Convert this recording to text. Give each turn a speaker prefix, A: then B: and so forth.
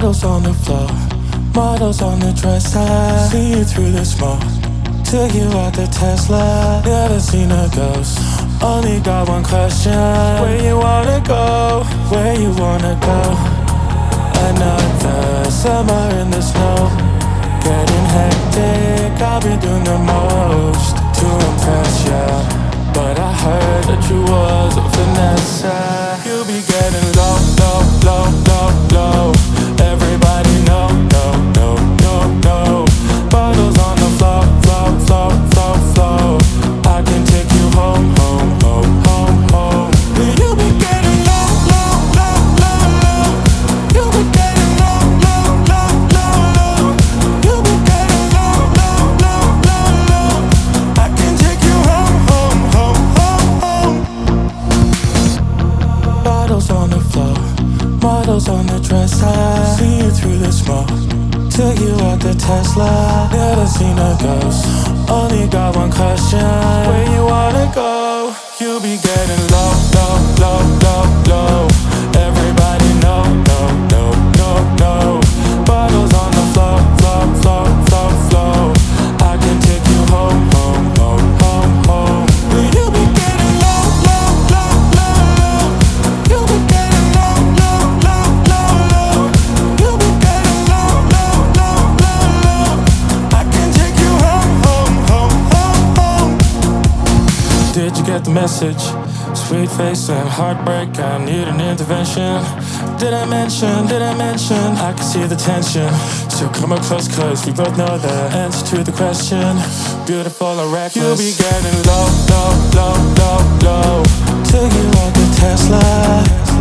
A: Bottles on the floor, models on the dresser. See you through the smoke, took you out the Tesla. Never seen a ghost, only got one question. Where you wanna go, where you wanna go? Another summer in the snow, getting hectic, I've been doing the most to impress ya. But I heard that you was a finesse. You be getting low, low, low, low, low. Everybody know, no, no, no, no. Bottles on the floor, floor, floor, floor, floor. I can take you home, home, home, home, home. You be getting low, low, low, low, low. You be getting low, low, low, low, low. You be getting low, low, low, low, low. I can take you home, home, home, home, home. Bottles on the floor, models on the dresser. See you through the smoke, took you out the Tesla. Never seen a ghost, only got one question. Where you wanna go? You be getting low, low, low, low, low. Everybody know, no, no, no, no. Bottles on the floor, floor, floor, floor, floor. I can take you home, home, home, home, home. You be getting low, low, low, low, low. You be getting low, low, low, low, low. You be getting low, low, low, low, low. I can take you home, home, home, home, home. Did you get the message? Sweet face and heartbreak, I need an intervention. Did I mention, I can see the tension. So come up close cause we both know the answer to the question. Beautiful or reckless. You be getting low, low, low, low, low. Took you out the Tesla.